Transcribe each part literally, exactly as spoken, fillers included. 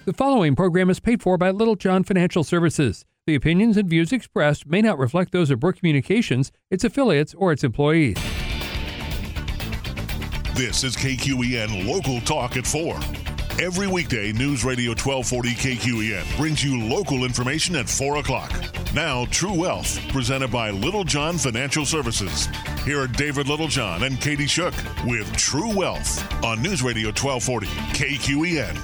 The following program is paid for by Little John Financial Services. The opinions and views expressed may not reflect those of Brooke Communications, its affiliates, or its employees. This is K Q E N Local Talk at four. Every weekday, News Radio twelve forty K Q E N brings you local information at four o'clock. Now, True Wealth, presented by Little John Financial Services. Here are David Littlejohn and Katie Shook with True Wealth on News Radio twelve forty K Q E N.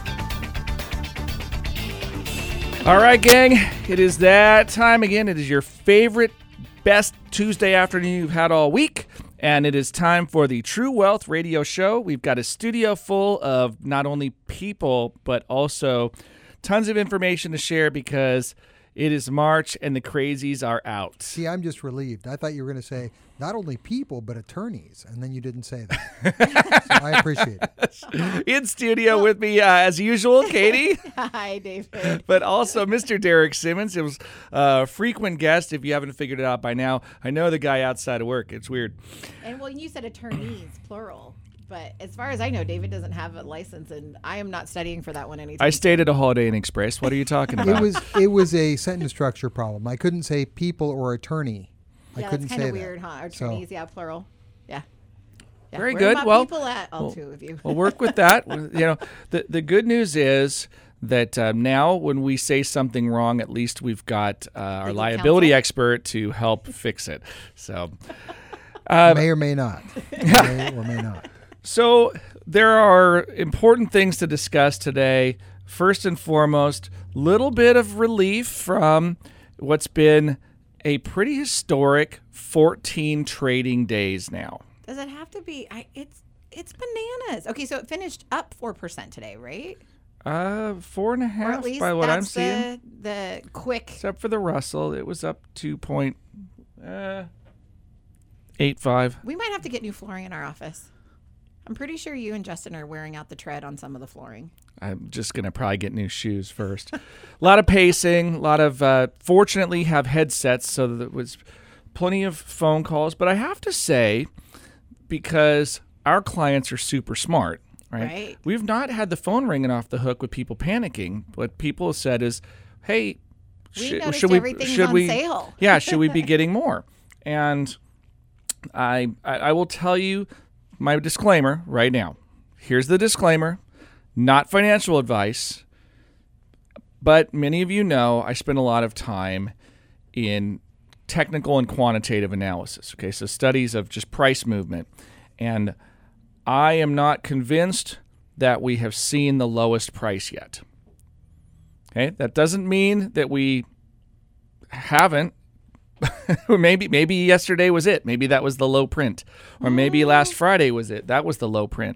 All right, gang, it is that time again. It is your favorite, best Tuesday afternoon you've had all week, and it is time for the True Wealth Radio Show. We've got a studio full of not only people, but also tons of information to share because it is March and the crazies are out. See, I'm just relieved. I thought you were going to say not only people, but attorneys, and then you didn't say that. So I appreciate it. In studio with me, uh, as usual, Katie. Hi, David. But also Mister Derek Simmons. It was a frequent guest, if you haven't figured it out by now. I know the guy outside of work. It's weird. And, well, you said attorneys, plural. But as far as I know, David doesn't have a license, and I am not studying for that one anytime. I stayed at a Holiday Inn Express. What are you talking about? It was it was a sentence structure problem. I couldn't say people or attorney. I yeah, couldn't that's kind say of weird, that. huh? Attorneys, So. yeah, plural. Yeah. yeah. Very Where good. are my Well, people at? All well, two of you. We'll work with that. You know, the the good news is that uh, now when we say something wrong, at least we've got uh, our Legal liability counsel? expert to help fix it. So, uh, May or may not. May or may not. So there are important things to discuss today. First and foremost, little bit of relief from what's been a pretty historic fourteen trading days now. Does it have to be? I, it's it's bananas. Okay, so it finished up four percent today, right? Uh, four and a Or half at least by what I'm that's seeing. the, the quick. Except for the Russell, it was up two point uh, eight five. We might have to get new flooring in our office. I'm pretty sure you and Justin are wearing out the tread on some of the flooring. I'm just going to probably get new shoes first. A lot of pacing, a lot of, uh, fortunately, have headsets, so there was plenty of phone calls. But I have to say, because our clients are super smart, right? Right. We've not had the phone ringing off the hook with people panicking. What people have said is, hey, We should, noticed should we, everything's should on we, sale. yeah, should we be getting more? And I, I, I will tell you my disclaimer right now. Here's the disclaimer. Not financial advice, but many of you know I spend a lot of time in technical and quantitative analysis. Okay, so studies of just price movement. And I am not convinced that we have seen the lowest price yet. Okay, that doesn't mean that we haven't. maybe maybe yesterday was it. Maybe that was the low print. Or maybe last Friday was it. That was the low print.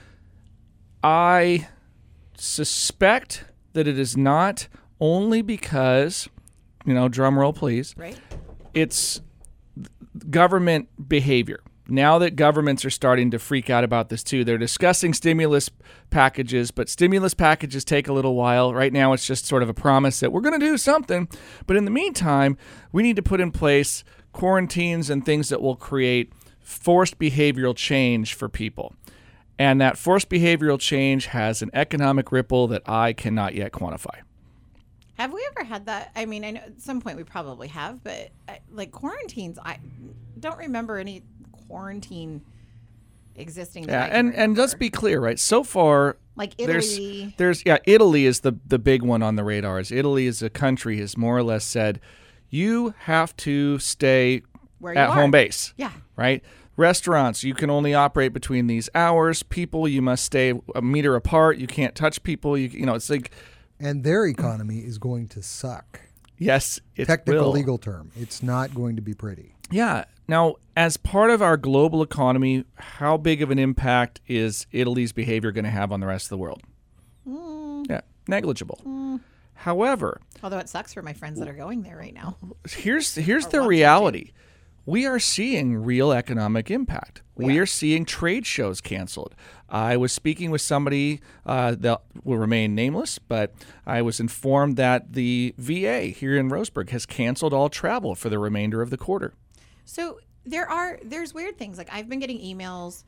I suspect that it is not only because, you know, drum roll please, Right. it's government behavior. Now that governments are starting to freak out about this too, they're discussing stimulus packages, but stimulus packages take a little while. Right now it's just sort of a promise that we're going to do something. But in the meantime, we need to put in place quarantines and things that will create forced behavioral change for people. And that forced behavioral change has an economic ripple that I cannot yet quantify. Have we ever had that? I mean, I know at some point we probably have, but uh, like quarantines, I don't remember any quarantine existing. that Yeah, I can and, and remember. let's be clear, right? So far, Like there's Italy. there's yeah, Italy is the the big one on the radars. Italy as a country has more or less said you have to stay Where you at are. home base. Yeah. Right? Restaurants, you can only operate between these hours. People, you must stay a meter apart. You can't touch people. You you know, it's like And their economy is going to suck. yes, it Technical will. legal term. It's not going to be pretty. Yeah. Now, as part of our global economy, how big of an impact is Italy's behavior going to have on the rest of the world? Mm. Yeah, negligible. Mm. However, Although it sucks for my friends that are going there right now. here's here's Or the want to. reality. We are seeing real economic impact. We We are. are seeing trade shows canceled. I was speaking with somebody uh, that will remain nameless, but I was informed that the V A here in Roseburg has canceled all travel for the remainder of the quarter. So there are there's weird things. Like I've been getting emails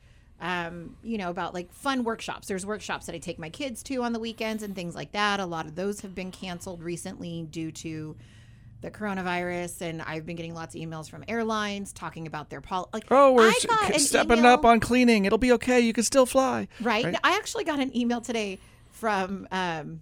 um, you know, about like fun workshops. There's workshops that I take my kids to on the weekends and things like that. A lot of those have been canceled recently due to the coronavirus, and I've been getting lots of emails from airlines talking about their policy. Like, Oh, we're I got an stepping email- up on cleaning. It'll be okay. You can still fly. Right? Right. I actually got an email today from um,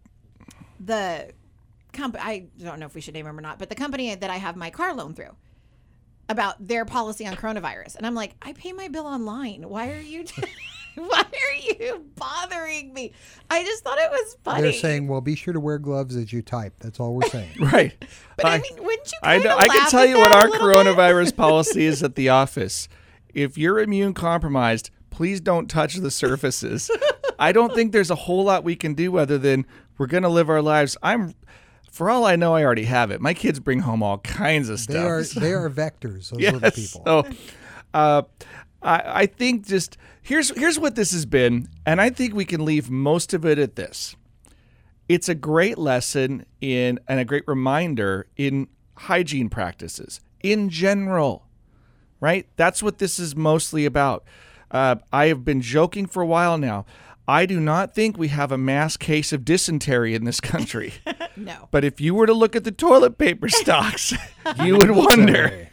the company. I don't know if we should name them or not, but the company that I have my car loan through about their policy on coronavirus. And I'm like, I pay my bill online. Why are you why are you bothering me? I just thought it was funny. They're saying, well, be sure to wear gloves as you type. That's all we're saying. Right. But I, mean, wouldn't you I, kind know, of I can laugh tell at you what that our a little bit? coronavirus policy is at the office. If you're immune compromised, please don't touch the surfaces. I don't think there's a whole lot we can do other than we're going to live our lives. I'm, for all I know, I already have it. My kids bring home all kinds of stuff. They are they are vectors, those yes. little people. So, uh, I, I think just here's here's what this has been, and I think we can leave most of it at this. It's a great lesson in and a great reminder in hygiene practices in general, right? That's what this is mostly about. Uh, I have been joking for a while now. I do not think we have a mass case of dysentery in this country. No. But if you were to look at the toilet paper stocks, you would wonder.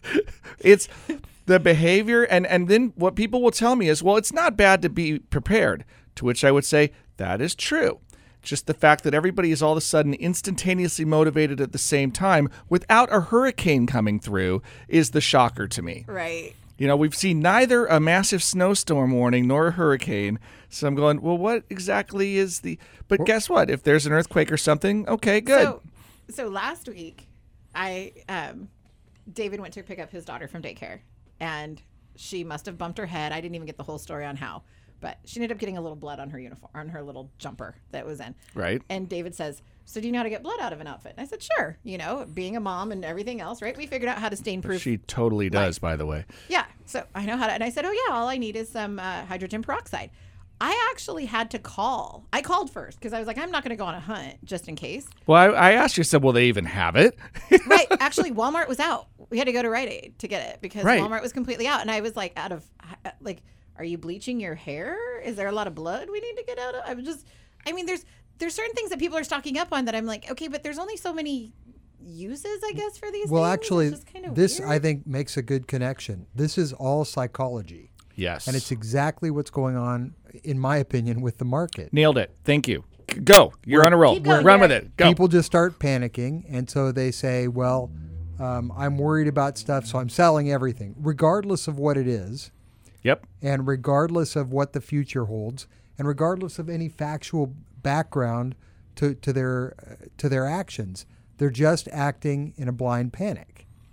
It's the behavior, and, and then what people will tell me is, well, it's not bad to be prepared, to which I would say that is true. Just the fact that everybody is all of a sudden instantaneously motivated at the same time without a hurricane coming through is the shocker to me. Right. You know, we've seen neither a massive snowstorm warning nor a hurricane. So I'm going, well, what exactly is the... But guess what? If there's an earthquake or something, okay, good. So, so last week, I um, David went to pick up his daughter from daycare, and she must have bumped her head. I didn't even get the whole story on how, but she ended up getting a little blood on her uniform, on her little jumper that was in. Right. And David says, "So do you know how to get blood out of an outfit?" And I said, "Sure. You know, being a mom and everything else, right? We figured out how to stain proof." She totally does, by the way. Yeah. So I know how to. And I said, "Oh yeah, all I need is some uh, hydrogen peroxide." I actually had to call. I called first because I was like, I'm not going to go on a hunt just in case. Well, I, I asked you, I said, will they even have it? Right. Actually, Walmart was out. We had to go to Rite Aid to get it because Right. Walmart was completely out. And I was like, out of, like, are you bleaching your hair? Is there a lot of blood we need to get out of? I was just, I mean, there's there's certain things that people are stocking up on that I'm like, okay, but there's only so many uses, I guess, for these Well, things. actually, It's just kind of this, weird. I think, makes a good connection. This is all psychology. Yes. And it's exactly what's going on, in my opinion, with the market. Nailed it. Thank you. Go. You're on a roll. Keep going, Run with Derek. it. Go. People just start panicking, and so they say, well, um, I'm worried about stuff, so I'm selling everything, regardless of what it is, Yep. and regardless of what the future holds, and regardless of any factual background to, to their uh, to their actions. They're just acting in a blind panic.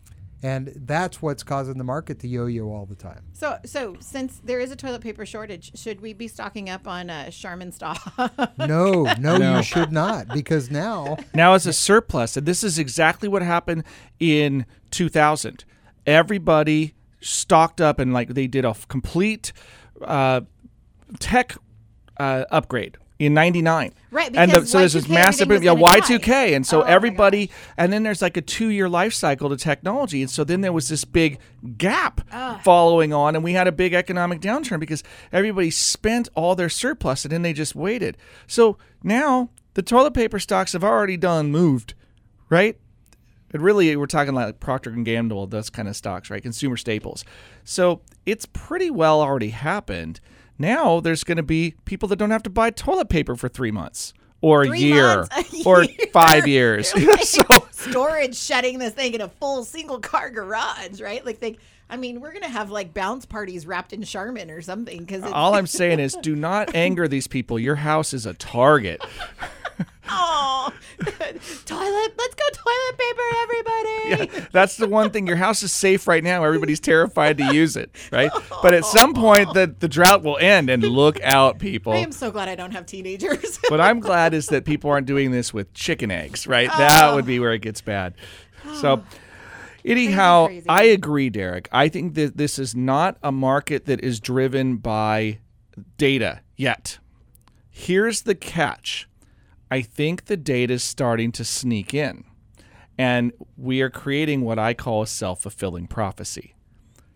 And that's what's causing the market to yo-yo all the time. So, so since there is a toilet paper shortage, should we be stocking up on uh, Charmin stock? No, no, No. you should not, because now Now it's a surplus, and this is exactly what happened in two thousand. Everybody stocked up, and like they did a f- complete uh, tech uh, upgrade in ninety-nine. Right, and because so there's this Y two K, massive, everything yeah, was Y gonna two die. K, and so Oh my everybody, gosh. and then there's like a two-year life cycle to technology, and so then there was this big gap following on, and we had a big economic downturn because everybody spent all their surplus, and then they just waited. So now the toilet paper stocks have already done moved, right? But really, we're talking like Procter and Gamble, those kind of stocks, right? Consumer staples. So it's pretty well already happened. Now there's going to be people that don't have to buy toilet paper for three months or a Three year months, a or year. five years. They're like so storage shutting this thing in a full single car garage, right? Like they, I mean, we're gonna have like bounce parties wrapped in Charmin or something because all I'm saying is, do not anger these people. Your house is a target. oh, toilet. Let's go toilet paper, everybody. Yeah, that's the one thing. Your house is safe right now. Everybody's terrified to use it, right? But at some point, the, the drought will end, and look out, people. I am so glad I don't have teenagers. What I'm glad is that people aren't doing this with chicken eggs, right? That would be where it gets bad. So, anyhow, crazy. I agree, Derek. I think that this is not a market that is driven by data yet. Here's the catch. I think the data is starting to sneak in, and we are creating what I call a self-fulfilling prophecy.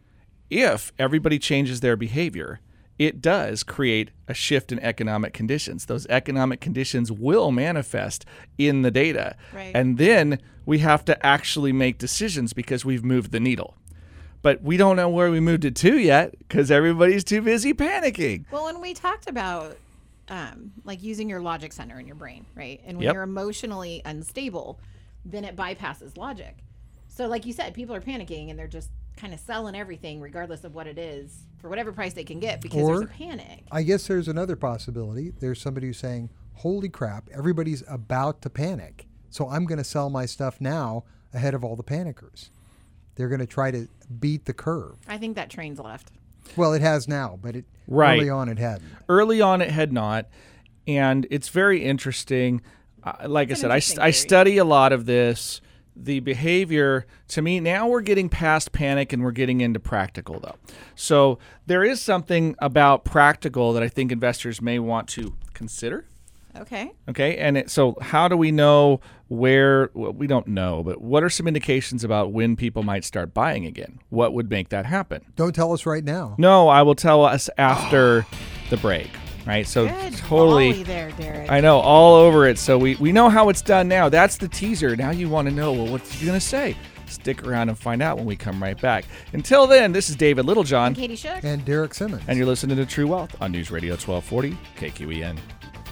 if everybody changes their behavior, it does create a shift in economic conditions. Those economic conditions will manifest in the data. Right. And then we have to actually make decisions because we've moved the needle. But we don't know where we moved it to yet because everybody's too busy panicking. Well, when we talked about um, like using your logic center in your brain, right? And when Yep. you're emotionally unstable, then it bypasses logic. So like you said, people are panicking and they're just kind of selling everything regardless of what it is for whatever price they can get because Or- there's a panic. I guess there's another possibility. There's somebody who's saying, holy crap, everybody's about to panic. So I'm going to sell my stuff now ahead of all the panickers. They're going to try to beat the curve. I think that train's left. Well, it has now, but it Right. early on it hadn't. Early on, it had not. And it's very interesting. Uh, like It's I an said, interesting I, I theory. study a lot of this. The behavior, to me, now we're getting past panic and we're getting into practical, though. So there is something about practical that I think investors may want to consider. Okay. Okay, and it, so how do we know where, well, we don't know, but what are some indications about when people might start buying again? What would make that happen? Don't tell us right now. No, I will tell us after the break, right? So Good totally, volley there, Derek. I know, all over it. So we, we know how it's done now. That's the teaser. Now you want to know, well, what's he going to say? Stick around and find out when we come right back. Until then, this is David Littlejohn, Katie Shook. And Derek Simmons. and you're listening to True Wealth on News Radio twelve forty K Q E N.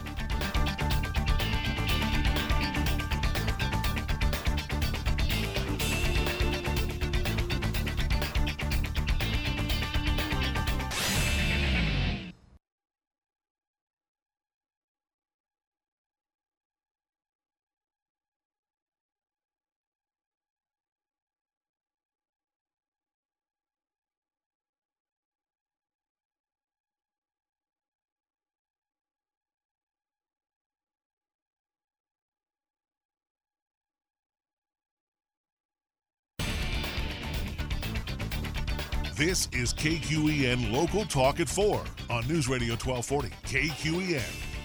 This is K Q E N Local Talk at four on News Radio twelve forty K Q E N.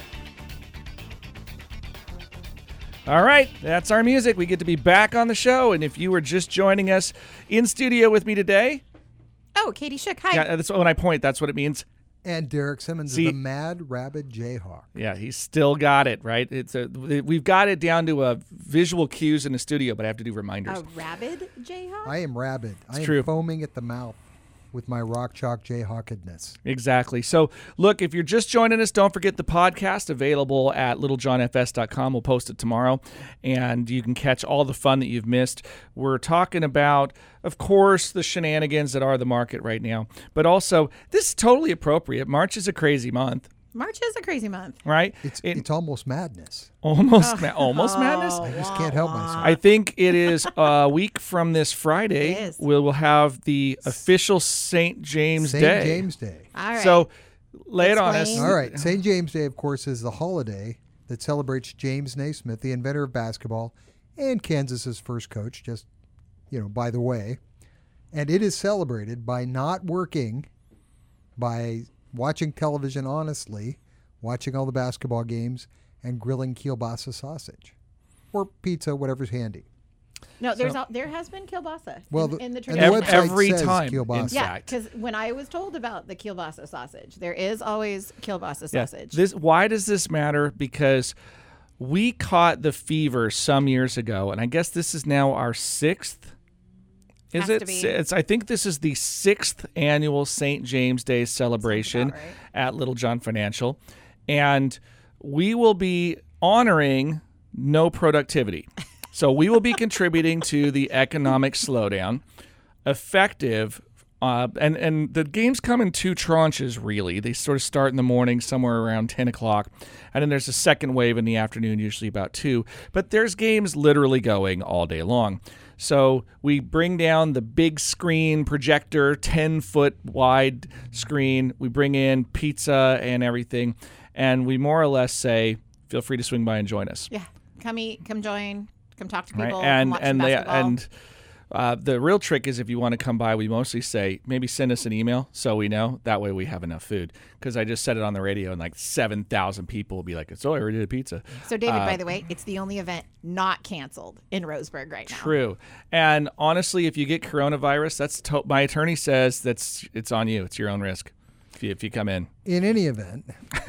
All right, that's our music. We get to be back on the show. And if you were just joining us in studio with me today, Oh, Katie Shook. Hi. yeah, that's when I point, that's what it means. And Derek Simmons See- is the Mad Rabid Jayhawk. Yeah, he's still got it, right? It's a, we've got it down to a visual cues in the studio, but I have to do reminders. A rabid Jayhawk? I am rabid. I am true. foaming at the mouth with my rock chalk Jayhawkedness. Exactly. So, look, if you're just joining us, don't forget the podcast available at littlejohn f s dot com. We'll post it tomorrow, and you can catch all the fun that you've missed. We're talking about, of course, the shenanigans that are the market right now, but also this is totally appropriate. March is a crazy month, March is a crazy month. right? It's It- it's almost madness. almost ma- almost madness. Oh, I just wah, can't help wah. myself. I think it is a week from this Friday. It is. We will have the official Saint James Saint Day. James Day. All right. So lay it on us. Explain. All right. Saint James Day, of course, is the holiday that celebrates James Naismith, the inventor of basketball and Kansas's first coach, just, you know, by the way. And it is celebrated by not working, by watching television honestly, watching all the basketball games, and grilling kielbasa sausage or pizza, whatever's handy. No, there's So- al- there has been kielbasa Well, in, the- in the and the tradition. Ev- website every says time, kielbasa. in Yeah, fact. because when I was told about the kielbasa sausage, there is always kielbasa Yeah. sausage. This why does this matter? Because we caught the fever some years ago, and I guess this is now our sixth. Is Has it? to be. It's. I think this is the sixth annual Saint James Day celebration about right. at Little John Financial, and we will be honoring no productivity. So we will be contributing to the economic slowdown, effective. Uh, and, and the games come in two tranches, really. They sort of start in the morning, somewhere around ten o'clock. And then there's a second wave in the afternoon, usually about two. But there's games literally going all day long. So we bring down the big screen projector, ten-foot wide screen. We bring in pizza and everything. And we more or less say, feel free to swing by and join us. yeah, come eat, come join, come talk to Right? people, And come watch and some they basketball. and Uh, the real trick is if you want to come by, we mostly say maybe send us an email so we know. That way we have enough food. Because I just said it on the radio and like seven thousand people will be like, "So I already did a pizza." So, David, Uh, by the way, it's the only event not canceled in Roseburg right now. True. And honestly, if you get coronavirus, that's to- my attorney says that's it's on you. It's your own risk if you, if you come in. In any event,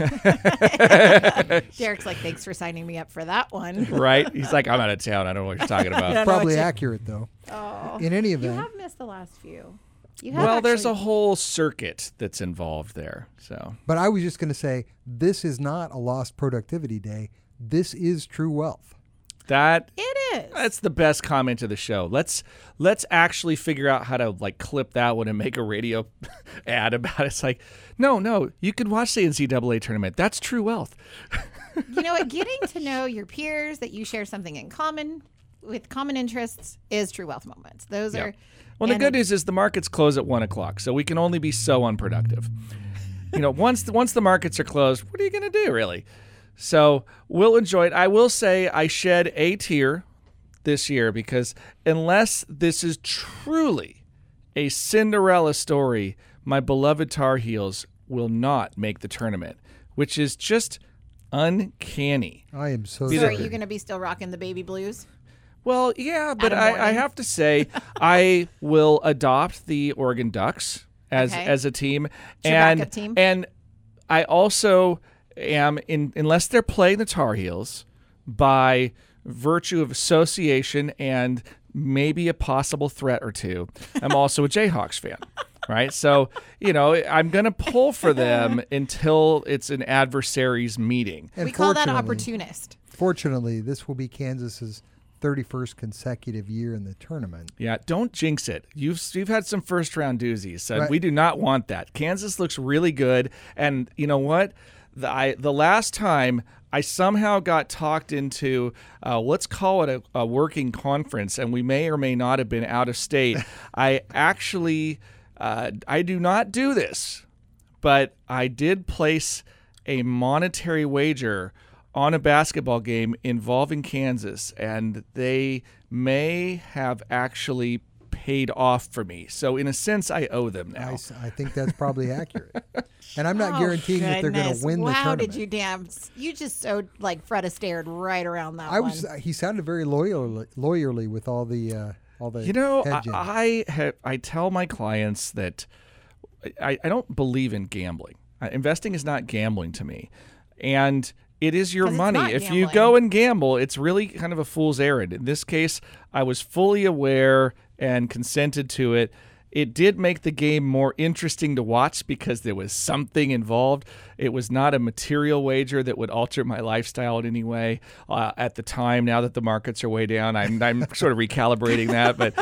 Derek's like, thanks for signing me up for that one. Right? He's like, I'm out of town. I don't know what you're talking about. know probably what you- accurate though. Oh, In any you event, have missed the last few. You have Well, there's a actually- whole circuit that's involved there. So but I was just going to say this is not a lost productivity day. This is true wealth. that It is. that's the best comment of the show. Let's let's actually figure out how to like clip that one and make a radio ad about it. It's like, no, no, you could watch the N C double A tournament. That's true wealth. You know what? Getting to know your peers that you share something in common with common interests is true wealth moments. Those Yeah. are. Well, the and good it- news is the markets close at one o'clock, so we can only be so unproductive. You know, once the, once the markets are closed, what are you going to do, really? So we'll enjoy it. I will say I shed a tear this year because unless this is truly a Cinderella story, my beloved Tar Heels will not make the tournament, which is just uncanny. I am so So are sorry. you going to be still rocking the baby blues? Well, yeah, but Adam I, I Morgan. have to say I will adopt the Oregon Ducks as Okay. as a team, Your and backup team? and I also am in unless they're playing the Tar Heels by virtue of association and maybe a possible threat or two. I'm also a Jayhawks fan. Right. So, you know, I'm going to pull for them until it's an adversary's meeting. And We call that fortunately- opportunist. Fortunately, this will be Kansas's thirty-first consecutive year in the tournament. Yeah, don't jinx it. You've you've had some first round doozies, so Right. we do not want that. Kansas looks really good, and you know what? The I, the last time I somehow got talked into, uh, let's call it a, a working conference, and we may or may not have been out of state. I actually, uh, I do not do this, but I did place a monetary wager on a basketball game involving Kansas, and they may have actually paid off for me. So in a sense, I owe them I, now. s- I think that's probably accurate. And I'm not Oh, guaranteeing that they're going goodness. to win the Wow, tournament. did you damn? You just so like Fred Astaire right around that I one. was. He sounded very loyal, lawyerly with all the uh, all the. You know, I hedging. I, have, I tell my clients that I, I don't believe in gambling. Uh, investing is not gambling to me, and it is your 'Cause it's money. not If you gambling. go and gamble, it's really kind of a fool's errand. In this case, I was fully aware and consented to it. It did make the game more interesting to watch because there was something involved. It was not a material wager that would alter my lifestyle in any way uh, at the time. Now that the markets are way down, I'm, I'm sort of recalibrating that. But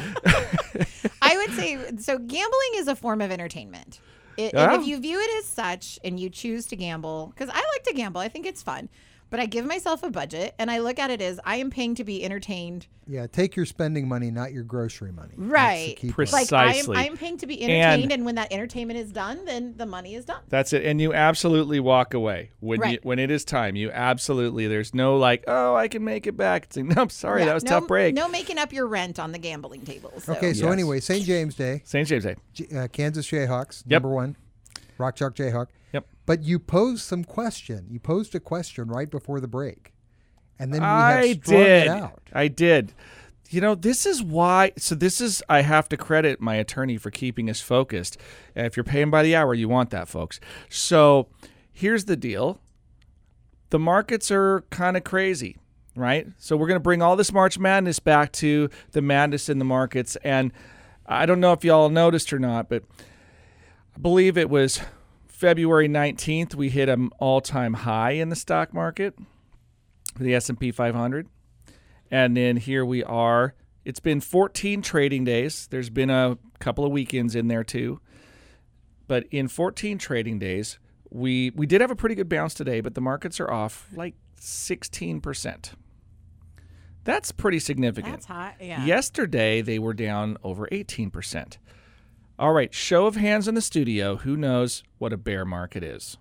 I would say so. Gambling is a form of entertainment. It, Yeah. and if you view it as such, and you choose to gamble, because I like to gamble, I think it's fun. But I give myself a budget, and I look at it as I am paying to be entertained. Yeah, take your spending money, not your grocery money. That's the Right. key part. Precise- Like I am, Precisely. I am paying to be entertained, And- and, when that entertainment is done, then the money is done. that's it. And you absolutely walk away when you, Right. when it is time. You absolutely. There's no like, oh, I can make it back. It's like, no, I'm sorry, Yeah, that was a no, tough break. No making up your rent on the gambling table. So. Okay, so Yes. anyway, Saint James Day, Saint James Day. J- uh, Kansas Jayhawks, Yep. number one, Rock Chalk Jayhawk. Yep. But you posed some question. You posed a question right before the break, and then we I have strung did. it out. I did. You know, this is why. So this is. I have to credit my attorney for keeping us focused. And if you're paying by the hour, you want that, folks. So here's the deal. The markets are kind of crazy, right? So we're going to bring all this March Madness back to the madness in the markets. And I don't know if y'all noticed or not, but I believe it was February nineteenth we hit an all-time high in the stock market for the S and P five hundred. And then here we are. It's been fourteen trading days. There's been a couple of weekends in there too. But in fourteen trading days, we we did have a pretty good bounce today, but the markets are off like sixteen percent. That's pretty significant. That's hot. Yeah. Yesterday, they were down over eighteen percent. All right, show of hands in the studio. Who knows what a bear market is?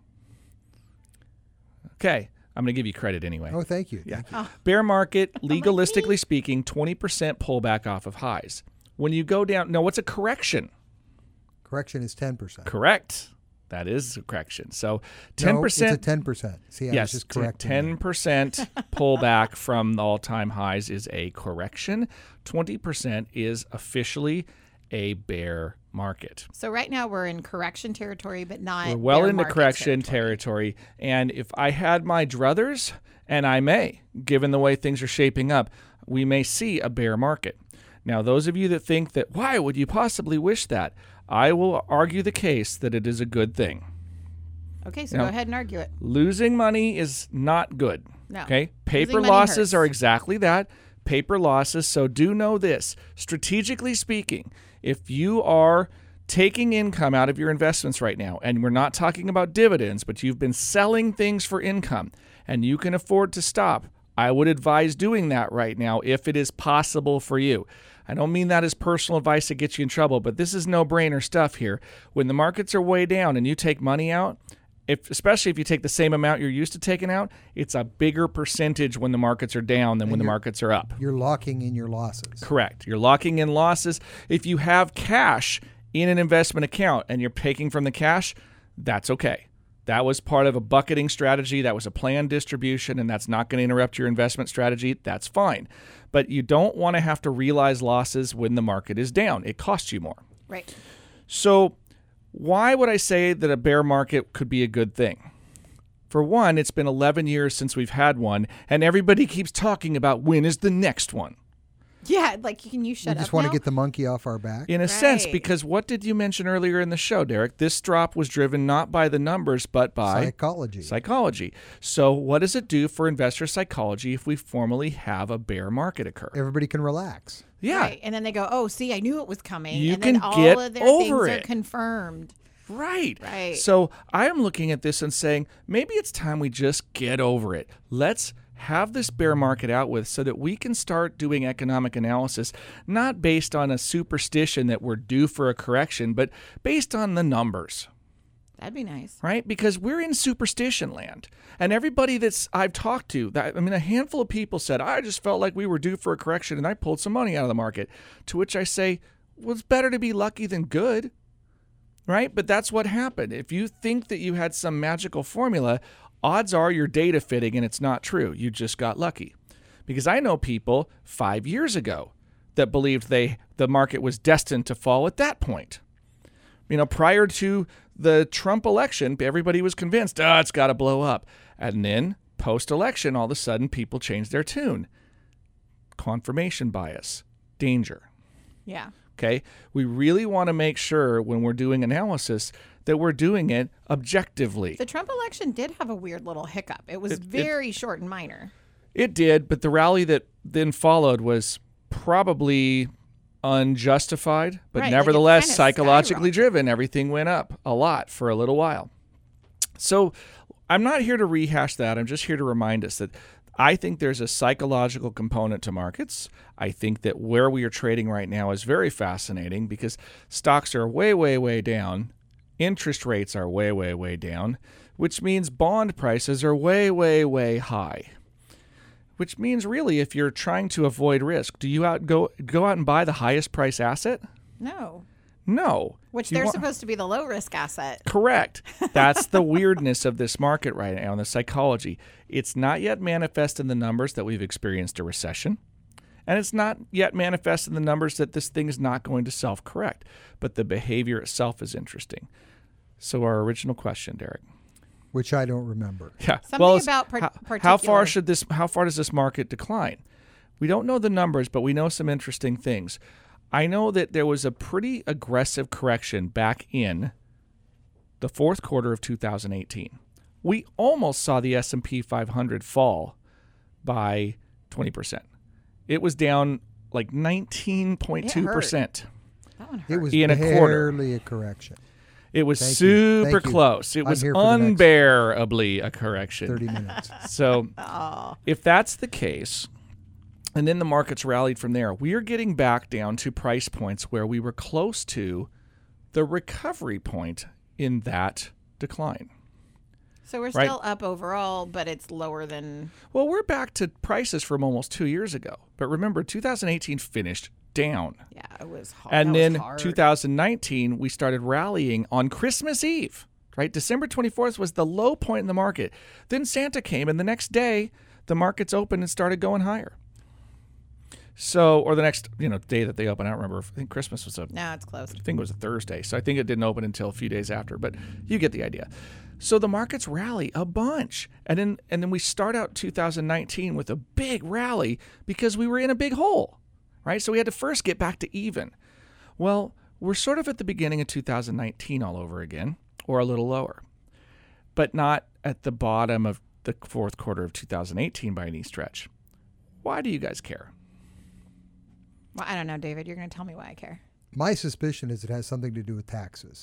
Okay, I'm going to give you credit anyway. Oh, thank you. Yeah. Thank you. Bear market, legalistically speaking, twenty percent pullback off of highs. When you go down, no, what's a correction? Correction is ten percent. Correct. That is a correction. So ten percent. No, it's a ten percent. See, I yes, was just correcting you. ten percent pullback from the all-time highs is a correction. twenty percent is officially a bear market. So right now we're in correction territory, but not We're well bear into market correction territory. territory. And if I had my druthers, and I may, given the way things are shaping up, we may see a bear market. Now, those of you that think that, why would you possibly wish that? I will argue the case that it is a good thing. Okay, so You know, go ahead and argue it. Losing money is not good. No. Okay? Paper Losing money losses hurts. are exactly that. Paper losses. So do know this. Strategically speaking, if you are taking income out of your investments right now, and we're not talking about dividends, but you've been selling things for income, and you can afford to stop, I would advise doing that right now if it is possible for you. I don't mean that as personal advice that gets you in trouble, but this is no-brainer stuff here. When the markets are way down and you take money out, if, especially if you take the same amount you're used to taking out, it's a bigger percentage when the markets are down than And when the you're- markets are up. You're locking in your losses. Correct. You're locking in losses. If you have cash in an investment account and you're taking from the cash, that's okay. That was part of a bucketing strategy. That was a planned distribution, and that's not going to interrupt your investment strategy. That's fine. But you don't want to have to realize losses when the market is down. It costs you more. Right. So why would I say that a bear market could be a good thing? For one, it's been eleven years since we've had one, and everybody keeps talking about when is the next one. Yeah, like, can you shut We up just want now? to get the monkey off our back. In a sense, Right. because what did you mention earlier in the show, Derek? This drop was driven not by the numbers, but by Psychology. psychology. So what does it do for investor psychology if we formally have a bear market occur? Everybody can relax. Yeah, Right. And then they go, oh, see, I knew it was coming. You and then can all get of their over things it. are confirmed. right. Right. So I am looking at this and saying, maybe it's time we just get over it. Let's have this bear market out with so that we can start doing economic analysis, not based on a superstition that we're due for a correction, but based on the numbers. That'd be nice. Right? Because we're in superstition land. And everybody that's I've talked to, that I mean, a handful of people said, I just felt like we were due for a correction and I pulled some money out of the market. To which I say, well, it's better to be lucky than good. Right? But that's what happened. If you think that you had some magical formula, odds are you're data fitting and it's not true. You just got lucky. Because I know people five years ago that believed they the market was destined to fall at that point. You know, prior to the Trump election, everybody was convinced, ah, it's got to blow up. And then post-election, all of a sudden, people changed their tune. Confirmation bias, danger. Yeah. Okay? We really want to make sure when we're doing analysis that we're doing it objectively. The Trump election did have a weird little hiccup. It was It- it- very short and minor. It did, but the rally that then followed was probably unjustified, but Right, like it nevertheless kinda psychologically skyrocketed. driven. Everything went up a lot for a little while. So I'm not here to rehash that. I'm just here to remind us that I think there's a psychological component to markets. I think that where we are trading right now is very fascinating because stocks are way, way, way down. Interest rates are way, way, way down, which means bond prices are way, way, way high. Which means really, if you're trying to avoid risk, do you out go go out and buy the highest price asset? No. No. Which You they're want- supposed to be the low risk asset. Correct. That's the weirdness of this market right now, and the psychology. It's not yet manifest in the numbers that we've experienced a recession, and it's not yet manifest in the numbers that this thing is not going to self-correct. But the behavior itself is interesting. So our original question, Derek. Which I don't remember. Yeah. Something well, it's- about par- how, particular. how far should this? How far does this market decline? We don't know the numbers, but we know some interesting things. I know that there was a pretty aggressive correction back in the fourth quarter of two thousand eighteen. We almost saw the S and P five hundred fall by twenty percent. It was down like nineteen point two percent. That one hurt. It was In a quarter. barely a correction. It was Thank you. super Thank you. close. It I'm was here for the next unbearably a correction. thirty minutes. So Oh. if that's the case, and then the markets rallied from there, we are getting back down to price points where we were close to the recovery point in that decline. So we're Right. still up overall, but it's lower than. Well, we're back to prices from almost two years ago. But remember, two thousand eighteen finished down. Yeah, it was hard. And that then was hard. two thousand nineteen, we started rallying on Christmas Eve, right? December twenty-fourth was the low point in the market. Then Santa came, and the next day, the markets opened and started going higher. So, or the next, you know, day that they opened, I don't remember. I think Christmas was a, No, it's closed. I think it was a Thursday. So I think it didn't open until a few days after, but you get the idea. So the markets rally a bunch. And then and then we start out two thousand nineteen with a big rally because we were in a big hole, right? So we had to first get back to even. Well, we're sort of at the beginning of two thousand nineteen all over again, or a little lower, but not at the bottom of the fourth quarter of two thousand eighteen by any stretch. Why do you guys care? Well, I don't know, David. You're going to tell me why I care. My suspicion is it has something to do with taxes.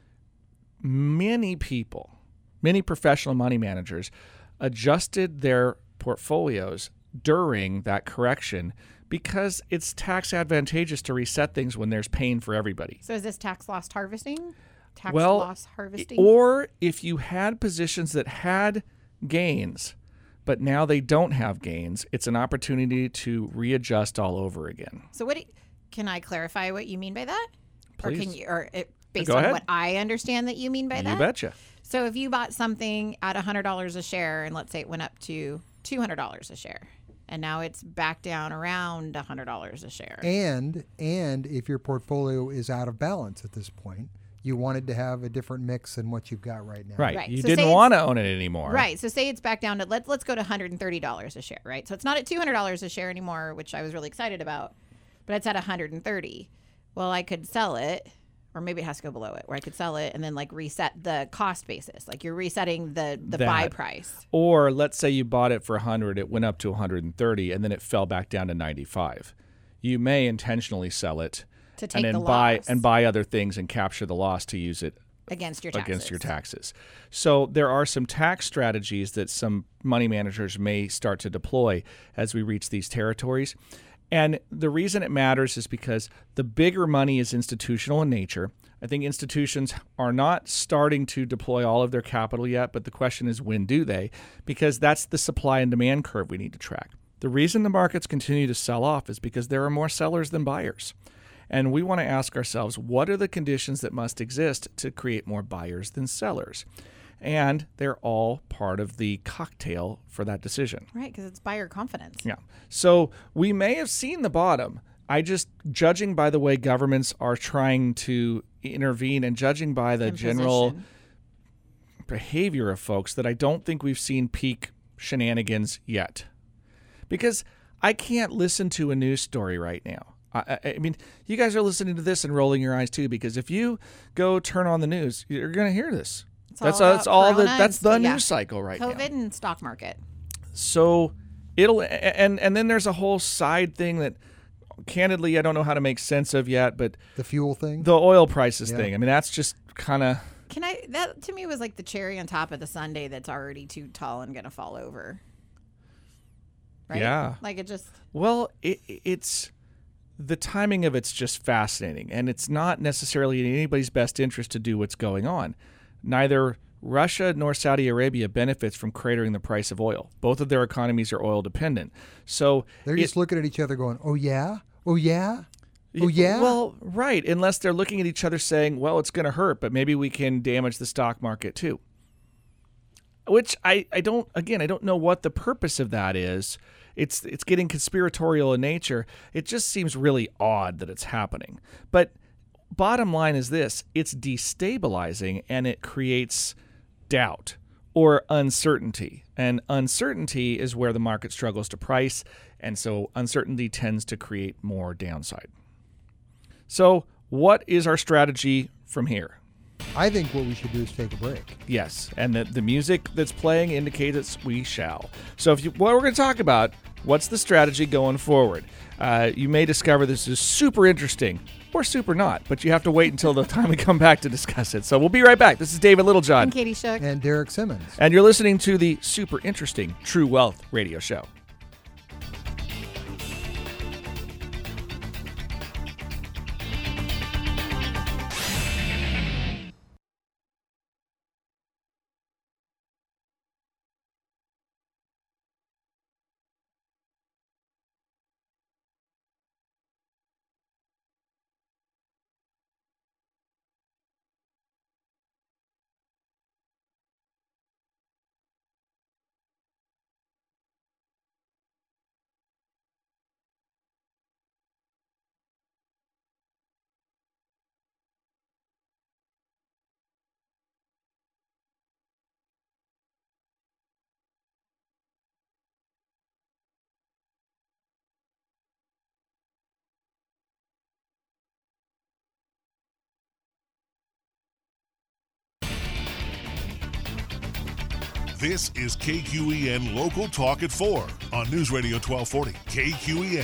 Many people, many professional money managers adjusted their portfolios during that correction because it's tax advantageous to reset things when there's pain for everybody. So is this tax loss harvesting? Tax Well, loss harvesting? Or if you had positions that had gains, but now they don't have gains, it's an opportunity to readjust all over again. So what do you, can I clarify what you mean by that? Please. Or can you, or it, based Go on ahead. what I understand that you mean by You that? betcha. So if you bought something at one hundred dollars a share and let's say it went up to two hundred dollars a share and now it's back down around one hundred dollars a share. And and if your portfolio is out of balance at this point, you wanted to have a different mix than what you've got right now. Right. Right. You So say didn't it's- want to own it anymore. Right. So say it's back down to let's let's go to one hundred thirty dollars a share, right? So it's not at two hundred dollars a share anymore, which I was really excited about, but it's at one hundred thirty. Well, I could sell it, or maybe it has to go below it, where I could sell it and then like reset the cost basis. Like you're resetting the the buy That. price. Or let's say you bought it for one hundred, it went up to one hundred thirty, and then it fell back down to ninety-five. You may intentionally sell it To take and then the buy loss. and buy other things and capture the loss to use it Against your taxes. against your taxes. So there are some tax strategies that some money managers may start to deploy as we reach these territories. And the reason it matters is because the bigger money is institutional in nature. I think institutions are not starting to deploy all of their capital yet, but the question is, when do they? Because that's the supply and demand curve we need to track. The reason the markets continue to sell off is because there are more sellers than buyers. And we want to ask ourselves, what are the conditions that must exist to create more buyers than sellers? And they're all part of the cocktail for that decision. Right, because it's buyer confidence. Yeah. So we may have seen the bottom. I just, judging by the way governments are trying to intervene and judging by the general Imposition. behavior of folks, that I don't think we've seen peak shenanigans yet. Because I can't listen to a news story right now. I, I mean, you guys are listening to this and rolling your eyes too, because if you go turn on the news, you're going to hear this. It's that's all uh, that's all about the Corona that's the and- yeah. news cycle right now. COVID and stock market. So it'll and and then there's a whole side thing that, candidly, I don't know how to make sense of yet, but The fuel thing. the oil prices Yeah. thing. I mean, that's just kind of Can I? That to me was like the cherry on top of the sundae that's already too tall and gonna fall over. Right? Yeah. Like it just. well, it, it's the timing of it's just fascinating, and it's not necessarily in anybody's best interest to do what's going on. Neither Russia nor Saudi Arabia benefits from cratering the price of oil. Both of their economies are oil dependent. So They're it- just looking at each other going, oh, yeah? Oh, yeah? Oh, yeah? Well, right. Unless they're looking at each other saying, well, it's going to hurt, but maybe we can damage the stock market too. Which I, I don't, again, I don't know what the purpose of that is. It's it's getting conspiratorial in nature. It just seems really odd that it's happening. But bottom line is this: it's destabilizing and it creates doubt or uncertainty. And uncertainty is where the market struggles to price. And so uncertainty tends to create more downside. So what is our strategy from here? I think what we should do is take a break. Yes, and the, the music that's playing indicates we shall. So if you, what we're going to talk about, what's the strategy going forward? Uh, you may discover this is super interesting, or super not, but you have to wait until the time we come back to discuss it. So we'll be right back. This is David Littlejohn, And Katie Shook. And Derek Simmons. and you're listening to the super interesting True Wealth Radio Show. This is K Q E N Local Talk at four on News Radio twelve forty K Q E N.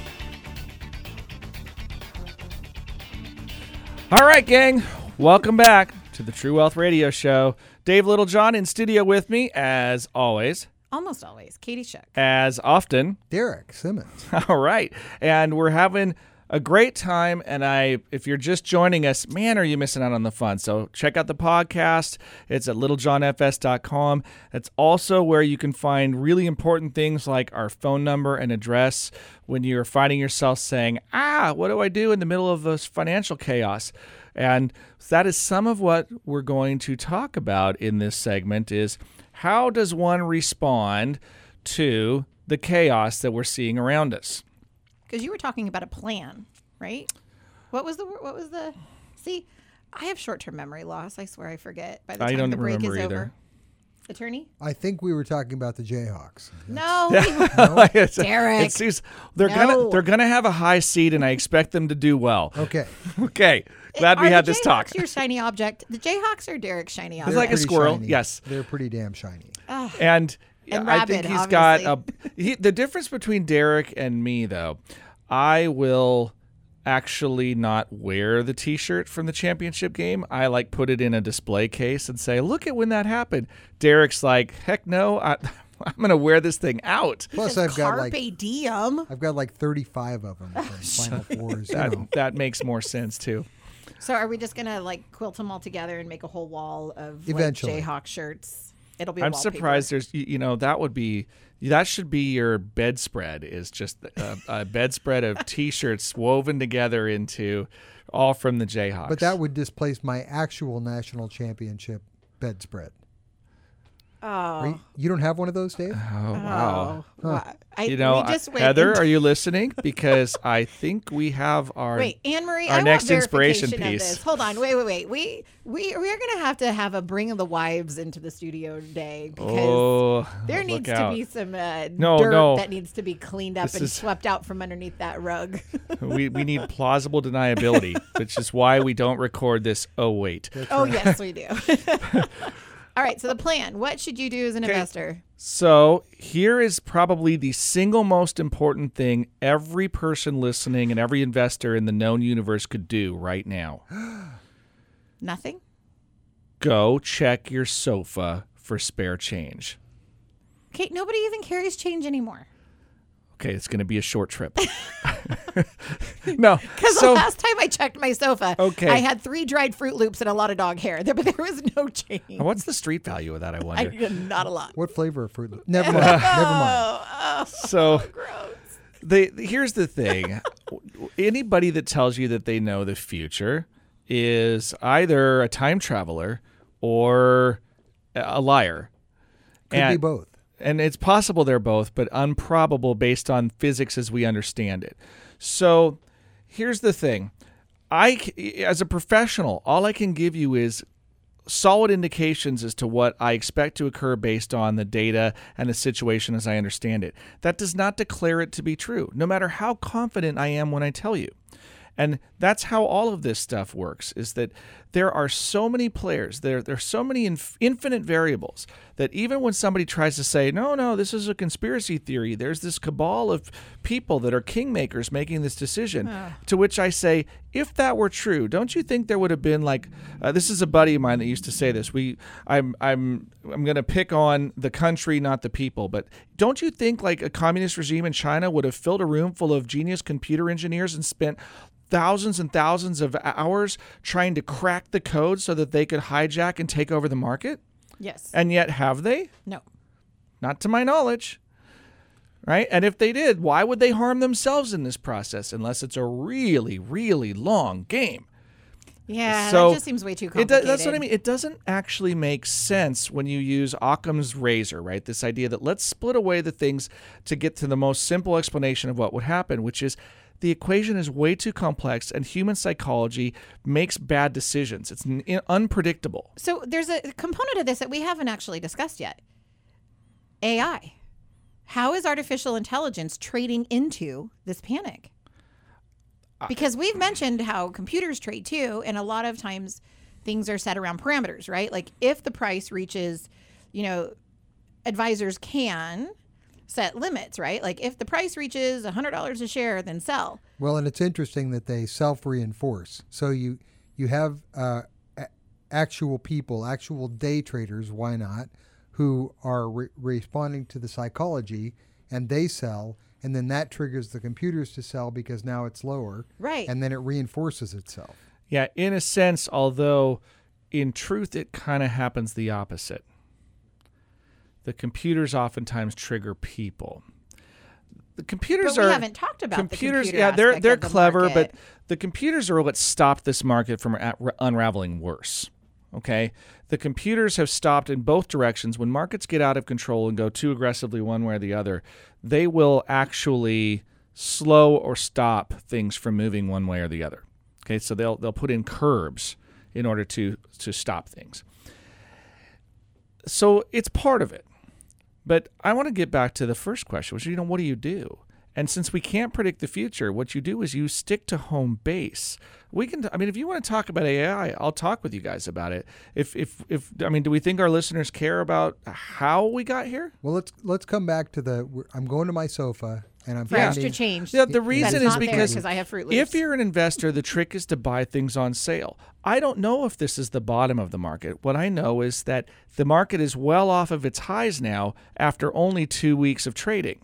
All right, gang. Welcome back to the True Wealth Radio Show. Dave Littlejohn in studio with me, as always. Almost always. Katie Shook. As often. Derek Simmons. All right. And we're having a great time. And I, if you're just joining us, man, are you missing out on the fun. So check out the podcast. It's at littlejohn f s dot com. That's also where you can find really important things like our phone number and address when you're finding yourself saying, ah, what do I do in the middle of this financial chaos? And that is some of what we're going to talk about in this segment is how does one respond to the chaos that we're seeing around us? Because you were talking about a plan, right? What was the what was the? See, I have short-term memory loss. I swear I forget by the I time don't the break remember is either. over. Attorney? I think we were talking about the Jayhawks. No. It's- Derek. it seems- they're No. gonna they're gonna have a high seed, and I expect them to do well. Okay. Okay, glad we Are had the this talk. Jayhawks your shiny object? The Jayhawks are Derek's shiny object. It's like a Pretty squirrel. shiny. Yes. They're pretty damn shiny. And, And I rabid, think he's obviously. got a. He, the difference between Derek and me, though, I will actually not wear the T-shirt from the championship game. I like put it in a display case and say, "Look at when that happened." Derek's like, "Heck no, I, I'm going to wear this thing out." Plus, I've got Carpe like diem. I've got like thirty-five of them from Final Fours. You That know. that makes more sense too. So are we just gonna like quilt them all together and make a whole wall of like, Eventually. Jayhawk shirts? It'll be. I'm wallpaper. surprised there's you, you know that would be that should be your bedspread is just a, a bedspread of T-shirts woven together into all from the Jayhawks. But that would displace my actual national championship bedspread. Oh. Right? You don't have one of those, Dave? oh wow. Oh, wow. I, You know, we just I- went Heather, into- are you listening? Because I think we have our. Wait, Anne Marie, our I next want inspiration verification piece. of this. Hold on, wait, wait, wait. We we we are gonna have to have a bring the wives into the studio today because Oh, there look needs to out. be some uh, No, dirt no. that needs to be cleaned up This and is- swept out from underneath that rug. we we need plausible deniability, which is why we don't record this. Oh wait. oh yes, we do. All right, so the plan. What should you do as an investor? So here is probably the single most important thing every person listening and every investor in the known universe could do right now. Nothing. Go check your sofa for spare change. Kate, nobody even carries change anymore. Okay, it's going to be a short trip. No. Because So the last time I checked my sofa, Okay. I had three dried Fruit Loops and a lot of dog hair. There, but there was no change. what's the street value of that, I I, wonder? not a lot. What flavor of Fruit Loop? Never mind. Never mind. Oh, So gross. the here's the thing. Anybody that tells you that they know the future is either a time traveler or a liar. Could and, be both. And it's possible they're both, but improbable based on physics as we understand it. So here's the thing. I, c- as a professional, all I can give you is solid indications as to what I expect to occur based on the data and the situation as I understand it. That does not declare it to be true, no matter how confident I am when I tell you. And that's how all of this stuff works, is that there are so many players, there, there are so many inf- infinite variables that even when somebody tries to say, no, no, this is a conspiracy theory, there's this cabal of people that are kingmakers making this decision, to which I say, if that were true, don't you think there would have been like, uh, this is a buddy of mine that used to say this, we, I'm, I'm, I'm going to pick on the country, not the people, but don't you think like a communist regime in China would have filled a room full of genius computer engineers and spent thousands and thousands of hours trying to crack the code so that they could hijack and take over the market? Yes. And yet, have they? No. Not to my knowledge. Right? And if they did, why would they harm themselves in this process unless it's a really, really long game? Yeah, So, that just seems way too It complicated. does, that's what I mean. It doesn't actually make sense when you use Occam's razor, right? This idea that let's split away the things to get to the most simple explanation of what would happen, which is the equation is way too complex and human psychology makes bad decisions. It's n- unpredictable. So there's a component of this that we haven't actually discussed yet. A I. How is artificial intelligence trading into this panic? Because we've mentioned how computers trade too, and a lot of times things are set around parameters, right? Like if the price reaches, you know, advisors can set limits, right? Like if the price reaches one hundred dollars a share, then sell. Well, and it's interesting that they self-reinforce. So you you have uh, a- actual people, actual day traders, why not, who are re- responding to the psychology, and they sell, and then that triggers the computers to sell because now it's lower. Right. And then it reinforces itself. Yeah, in a sense, although in truth it kind of happens the opposite. The computers oftentimes trigger people. The computers But we are haven't talked about computers. the computer yeah, they're aspect they're of the clever, market. but the computers are what stopped this market from a- unraveling worse. Okay, the computers have stopped in both directions. When markets get out of control and go too aggressively one way or the other, they will actually slow or stop things from moving one way or the other. Okay, so they'll they'll put in curbs in order to to stop things. So it's part of it. But I want to get back to the first question, which is, you know, what do you do? And since we can't predict the future, what you do is you stick to home base. We can, I mean, if you want to talk about A I, I'll talk with you guys about it. If, if, if, I mean, do we think our listeners care about how we got here? Well, let's let's come back to the. we're- I'm going to my sofa and I'm For finding extra change. Yeah, the That's reason is not there because because I have Fruit Loops. if you're an investor, the trick is to buy things on sale. I don't know if this is the bottom of the market. What I know is that the market is well off of its highs now after only two weeks of trading.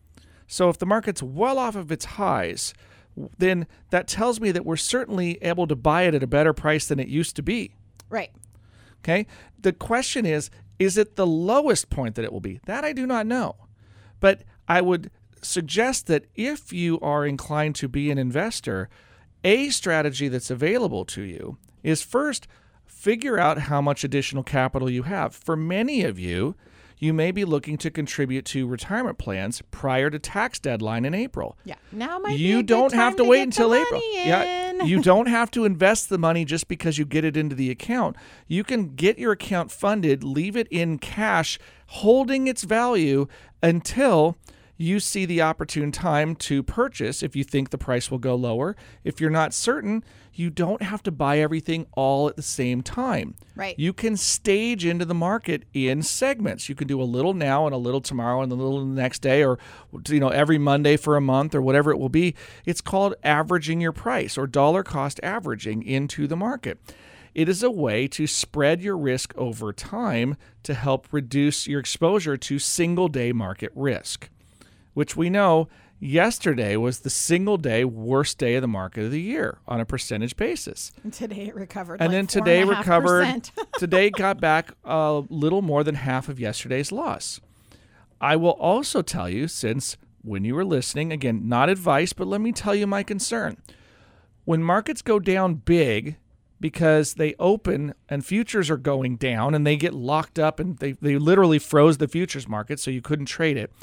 So if the market's well off of its highs, then that tells me that we're certainly able to buy it at a better price than it used to be. right. Okay? The question is, is it the lowest point that it will be? That I do not know. But I would suggest that if you are inclined to be an investor, a strategy that's available to you is first figure out how much additional capital you have. For many of you, you may be looking to contribute to retirement plans prior to tax deadline in April. Yeah. Now might be a You good don't have time to to wait get until the April. money Yeah, in. you don't have to invest the money just because you get it into the account. You can get your account funded, leave it in cash, holding its value until you see the opportune time to purchase if you think the price will go lower. If you're not certain, you don't have to buy everything all at the same time. Right. You can stage into the market in segments. You can do a little now and a little tomorrow and a little the next day, or you know, every Monday for a month or whatever it will be. It's called averaging your price or dollar cost averaging into the market. It is a way to spread your risk over time to help reduce your exposure to single day market risk, which we know yesterday was the single day worst day of the market of the year on a percentage basis. And today it recovered. And like then today four and a half recovered. percent. Today got back a little more than half of yesterday's loss. I will also tell you, since when you were listening, again, not advice, but let me tell you my concern. When markets go down big because they open and futures are going down and they get locked up and they, they literally froze the futures market so you couldn't trade it.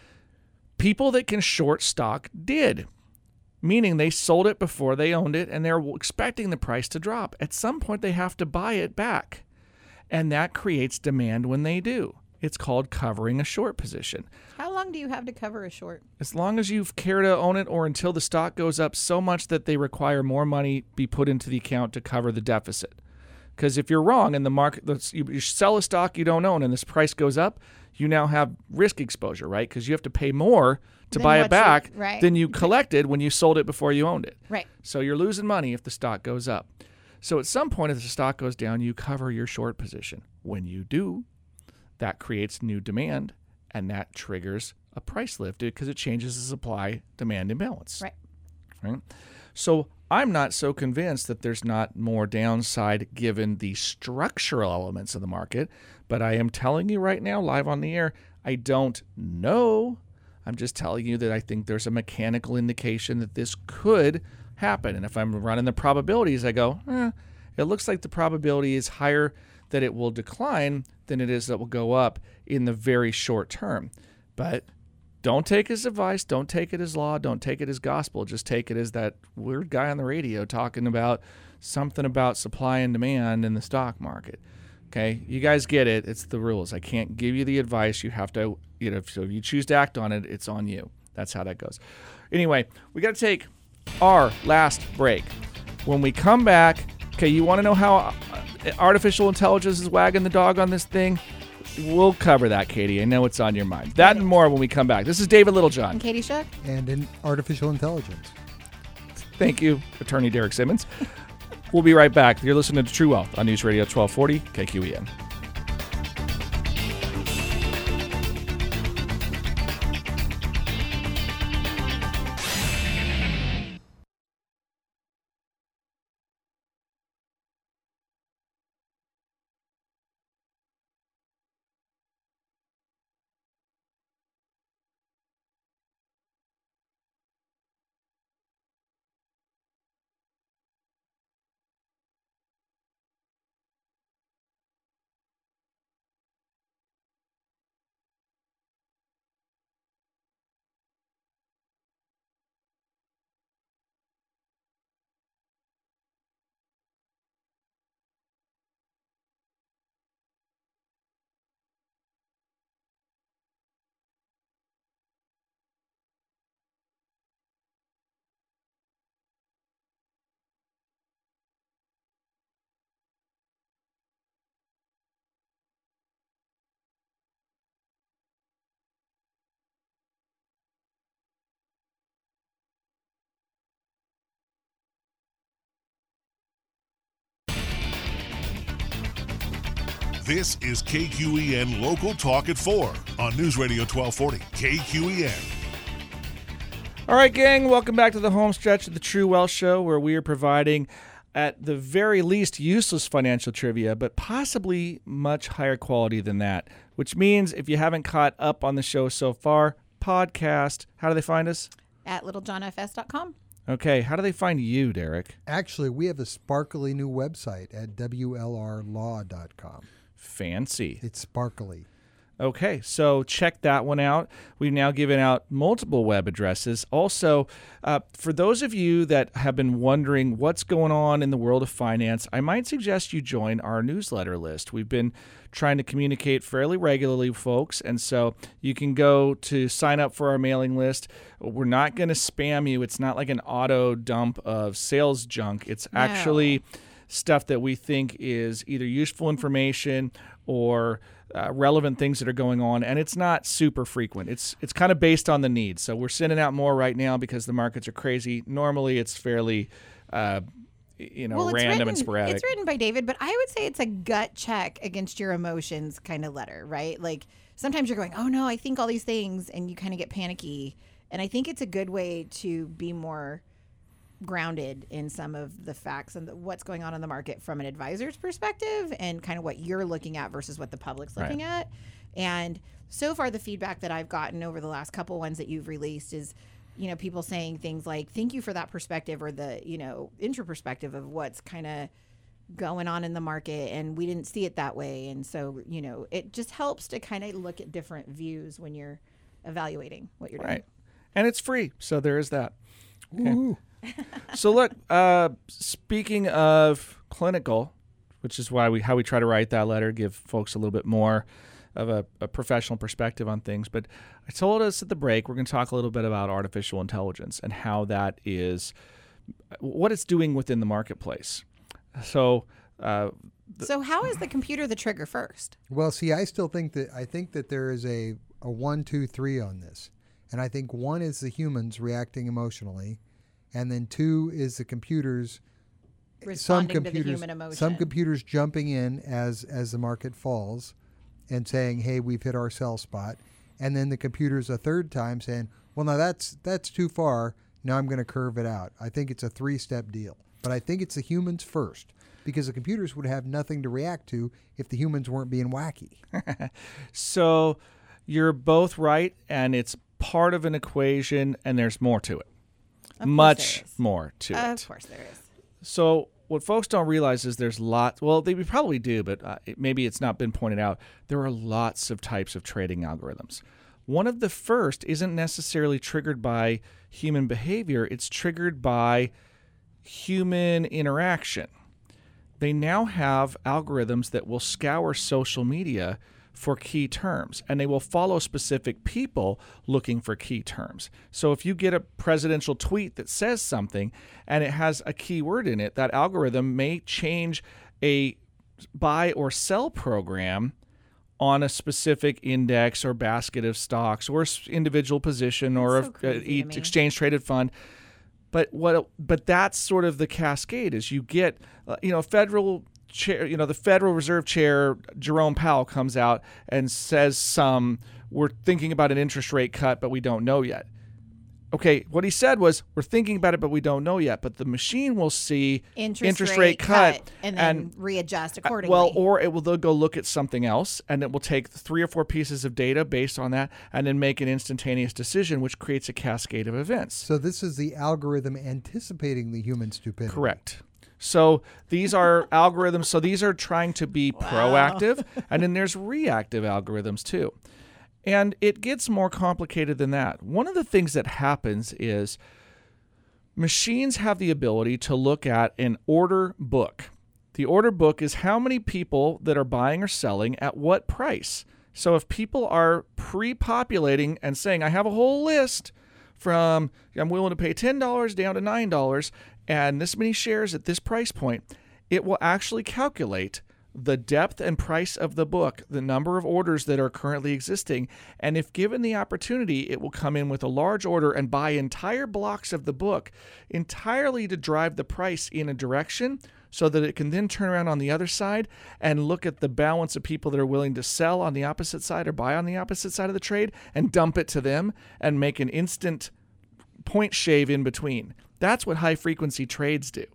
People that can short stock did, meaning they sold it before they owned it and they're expecting the price to drop. At some point, they have to buy it back, and that creates demand when they do. It's called covering a short position. How long do you have to cover a short? As long as you care to own it or until the stock goes up so much that they require more money be put into the account to cover the deficit. Because if you're wrong and the market, you sell a stock you don't own and this price goes up, you now have risk exposure, right? Because you have to pay more to Than buy what it back you- right. than you collected when you sold it before you owned it. Right. So you're losing money if the stock goes up. So at some point, if the stock goes down, you cover your short position. When you do, that creates new demand, and that triggers a price lift because it changes the supply-demand imbalance. Right. Right. So I'm not so convinced that there's not more downside given the structural elements of the market, but I am telling you right now, live on the air, I don't know. I'm just telling you that I think there's a mechanical indication that this could happen. And if I'm running the probabilities, I go, eh, it looks like the probability is higher that it will decline than it is that will go up in the very short term. But don't take it as advice. Don't take it as law. Don't take it as gospel. Just take it as that weird guy on the radio talking about something about supply and demand in the stock market. Okay, you guys get it. It's the rules. I can't give you the advice. You have to, you know, so if you choose to act on it, it's on you. That's how that goes. Anyway, we got to take our last break. When we come back, okay, you want to know how artificial intelligence is wagging the dog on this thing? we'll cover that, Katie. I know it's on your mind. That and more when we come back. This is David Littlejohn. And Katie Shook. And in artificial intelligence. Thank you, Attorney Derek Simmons. We'll be right back. You're listening to True Wealth on News Radio twelve forty K Q E N. This is K Q E N Local Talk at four on News Radio twelve forty K Q E N. All right, gang, welcome back to the home stretch of the True Wealth Show, where we are providing, at the very least, useless financial trivia, but possibly much higher quality than that, which means if you haven't caught up on the show so far, podcast, how do they find us? At little john f s dot com. Okay, how do they find you, Derek? Actually, we have a sparkly new website at w l r law dot com. Fancy. It's sparkly. Okay, so check that one out. We've now given out multiple web addresses. Also, uh, for those of you that have been wondering what's going on in the world of finance, I might suggest you join our newsletter list. We've been trying to communicate fairly regularly, folks, and so you can go to sign up for our mailing list. We're not going to spam you. It's not like an auto dump of sales junk. It's No. actually stuff that we think is either useful information or uh, relevant things that are going on, and it's not super frequent. It's it's kind of based on the need. So we're sending out more right now because the markets are crazy. Normally, it's fairly, uh, you know, Well, it's random written, and sporadic. It's written by David, but I would say it's a gut check against your emotions kind of letter, right? Like sometimes you're going, oh no, I think all these things, and you kind of get panicky. And I think it's a good way to be more grounded in some of the facts and the, what's going on in the market from an advisor's perspective and kind of what you're looking at versus what the public's looking Right. at. And so far, the feedback that I've gotten over the last couple ones that you've released is, you know, people saying things like, thank you for that perspective, or the, you know, intro perspective of what's kind of going on in the market. And we didn't see it that way. And so, you know, it just helps to kind of look at different views when you're evaluating what you're doing. Right. And it's free. So there is that. Okay. Ooh. So look, uh, speaking of clinical, which is why we how we try to write that letter, give folks a little bit more of a, a professional perspective on things. But I told us at the break, we're going to talk a little bit about artificial intelligence and how that is, what it's doing within the marketplace. So, uh, So how is the computer the trigger first? Well, see, I still think that I think that there is a, a one, two, three on this. And I think one is the humans reacting emotionally, and then two is the computers some Responding to the computers human emotion. some computers jumping in as as the market falls and saying, hey, we've hit our sell spot. And then the computers a third time saying, well, now that's that's too far. Now I'm going to curve it out. I think it's a three-step deal. But I think it's the humans first, because the computers would have nothing to react to if the humans weren't being wacky. so you're both right, and it's part of an equation, and there's more to it. Of course Much there is. more to it. Of course there is. So what folks don't realize is there's lots, well, they probably do, but uh, it, maybe it's not been pointed out. There are lots of types of trading algorithms. One of the first isn't necessarily triggered by human behavior. It's triggered by human interaction. They now have algorithms that will scour social media for key terms, and they will follow specific people looking for key terms. So if you get a presidential tweet that says something and it has a key word in it, that algorithm may change a buy or sell program on a specific index or basket of stocks or s- individual position or That's so a, crazy to a me. exchange traded fund. But what? But that's sort of the cascade. Is you get, uh, you know, federal chair, you know, the Federal Reserve Chair Jerome Powell comes out and says some, we're thinking about an interest rate cut, but we don't know yet. Okay, what he said was, we're thinking about it, but we don't know yet. But the machine will see Interest, interest rate, rate cut, cut and then readjust accordingly. well, or it will they'll go look at something else, and it will take three or four pieces of data based on that, and then make an instantaneous decision, which creates a cascade of events. So this is the algorithm anticipating the human stupidity. Correct. So these are algorithms. So these are trying to be proactive, and then there's reactive algorithms too. And it gets more complicated than that. One of the things that happens is machines have the ability to look at an order book. The order book is how many people that are buying or selling at what price. So if people are pre-populating and saying, I have a whole list from I'm willing to pay ten dollars down to nine dollars and this many shares at this price point, it will actually calculate the depth and price of the book, the number of orders that are currently existing, and if given the opportunity, it will come in with a large order and buy entire blocks of the book entirely to drive the price in a direction so that it can then turn around on the other side and look at the balance of people that are willing to sell on the opposite side or buy on the opposite side of the trade and dump it to them and make an instant point shave in between. That's what high-frequency trades do.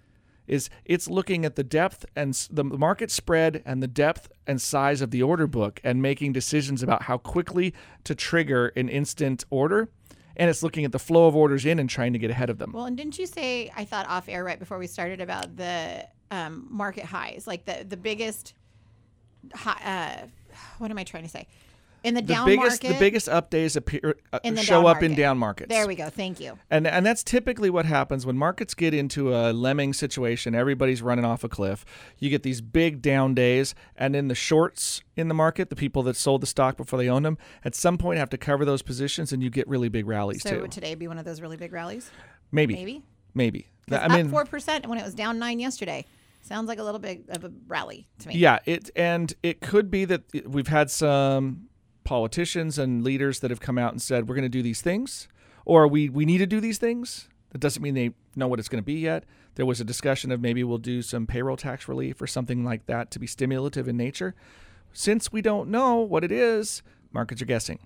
Is it's looking at the depth and the market spread and the depth and size of the order book and making decisions about how quickly to trigger an instant order. And it's looking at the flow of orders in and trying to get ahead of them. Well, and didn't you say, I thought off air right before we started, about the um, market highs, like the, the biggest, high, uh, what am I trying to say? In the, The down biggest, market. the biggest up days appear uh, In the show down up in market. down markets. There we go. Thank you. And and that's typically what happens when markets get into a lemming situation. Everybody's running off a cliff. You get these big down days, and then the shorts in the market, the people that sold the stock before they owned them, at some point have to cover those positions, and you get really big rallies So too. would today be one of those really big rallies? Maybe, Maybe. maybe. It's I up mean, four percent when it was down nine yesterday. Sounds like a little bit of a rally to me. yeah. It and it could be that we've had some politicians and leaders that have come out and said we're going to do these things, or we we need to do these things. That doesn't mean they know what it's going to be yet. There was a discussion of maybe we'll do some payroll tax relief or something like that to be stimulative in nature. Since we don't know what it is, markets are guessing.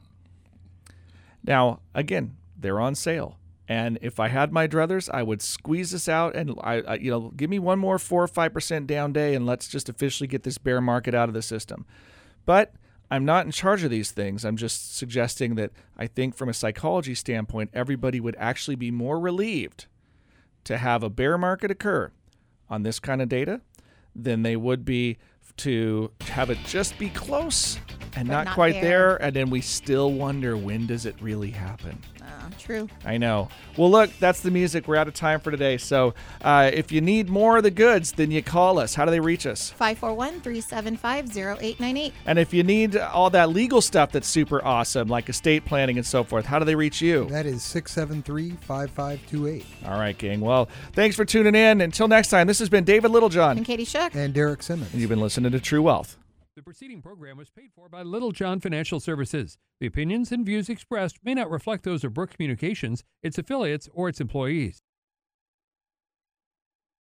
Now, again, they're on sale. And if I had my druthers, I would squeeze this out and I, I you know, give me one more four or five percent down day and let's just officially get this bear market out of the system. But I'm not in charge of these things. I'm just suggesting that I think from a psychology standpoint, everybody would actually be more relieved to have a bear market occur on this kind of data than they would be to have it just be close and But not, not quite there. there. And then we still wonder, when does it really happen? Uh, true. I know. Well, look, that's the music. We're out of time for today. So uh, if you need more of the goods, then you call us. How do they reach us? five four one, three seven five, zero eight nine eight. And if you need all that legal stuff that's super awesome, like estate planning and so forth, how do they reach you? That is six seven three, five five two eight. All right, gang. Well, thanks for tuning in. Until next time, this has been David Littlejohn. And Katie Shook. And Derek Simmons. And you've been listening to True Wealth. The preceding program was paid for by Little John Financial Services. The opinions and views expressed may not reflect those of Brook Communications, its affiliates, or its employees.